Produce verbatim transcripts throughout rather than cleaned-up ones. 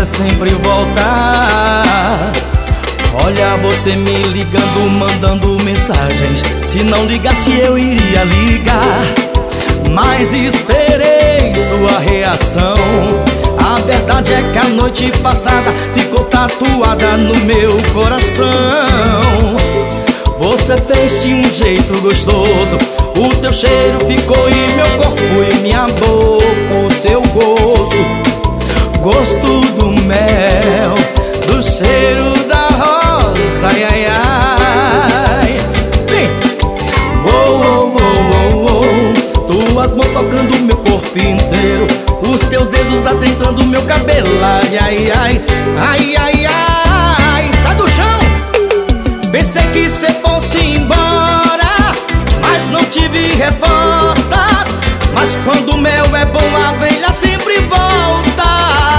sempre volta. Olha você me ligando, mandando mensagens. Se não ligasse eu iria ligar, mas esperei sua reação. A verdade é que a noite passada ficou tatuada no meu coração. Você fez de um jeito gostoso, o teu cheiro ficou em meu corpo e minha boca, o seu gosto, gosto do mel, do cheiro da rosa, ai, ai, ai. Vem! Oh, oh, oh, oh, oh. Tuas mãos tocando meu corpo inteiro, os teus dedos adentrando meu cabelo, ai, ai, ai, ai, ai, ai. Sai do chão! Pensei que cê fosse embora, mas não tive respostas. Mas quando o mel é bom, a abelha sempre volta.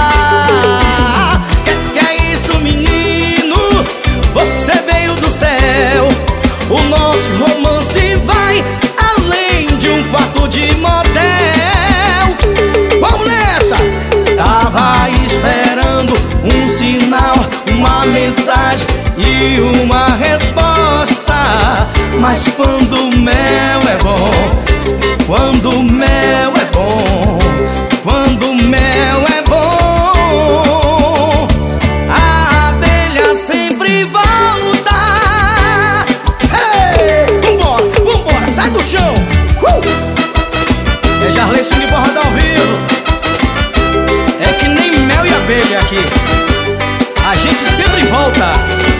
Que que é isso, menino? Você veio do céu. O nosso romance vai além de um quarto de motel. Vamos nessa! Tava esperando um sinal, uma mensagem e uma resposta. Mas quando o mel é bom, quando o mel é bom, quando o mel é bom, a abelha sempre volta. Hey! Vambora, vambora, sai do chão! Uh! É Jarley Swing Borradão ao vivo. É que nem mel e abelha aqui, a gente sempre volta.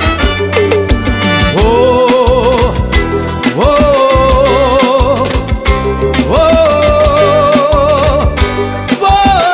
Oh, oh, oh, oh,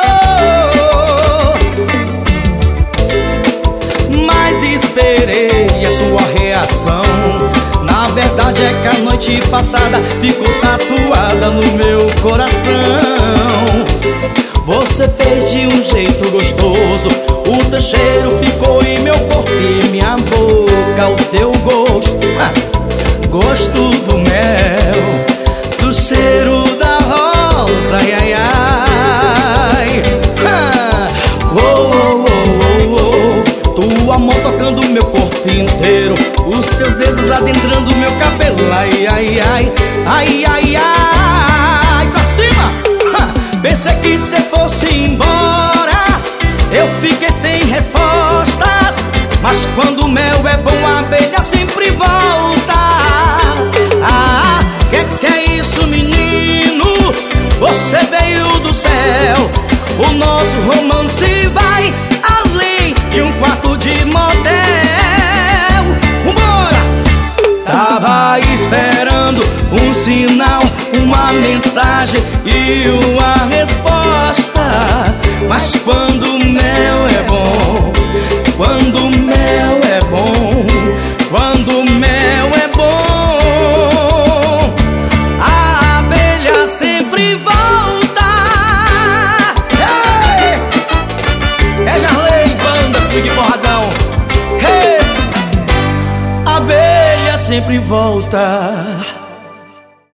oh. Mas esperei a sua reação. Na verdade é que a noite passada ficou tatuada no meu coração. Você fez de um jeito gostoso, o teu cheiro ficou em meu corpo e minha boca, o teu gosto, ah, gosto do mel, do cheiro da rosa, ai, ai, ai. Ah, oh, oh, oh, oh, oh. Tua mão tocando meu corpo inteiro, os teus dedos adentrando meu cabelo, ai, ai, ai, ai, ai, ai. Pra cima! Ah, pensei que cê fosse embora, eu fiquei sem respostas. Mas quando o mel é bom, a abelha sempre volta. Ah, que que é isso, menino? Você veio do céu. O nosso romance vai além de um quarto de motel. Vambora! Tava esperando um sinal, uma mensagem e uma resposta. Mas quando o mel é bom, quando o mel é bom, quando o mel é bom, a abelha sempre volta. Hey! É Jarley, banda Swing Borradão. Hey! A abelha sempre volta.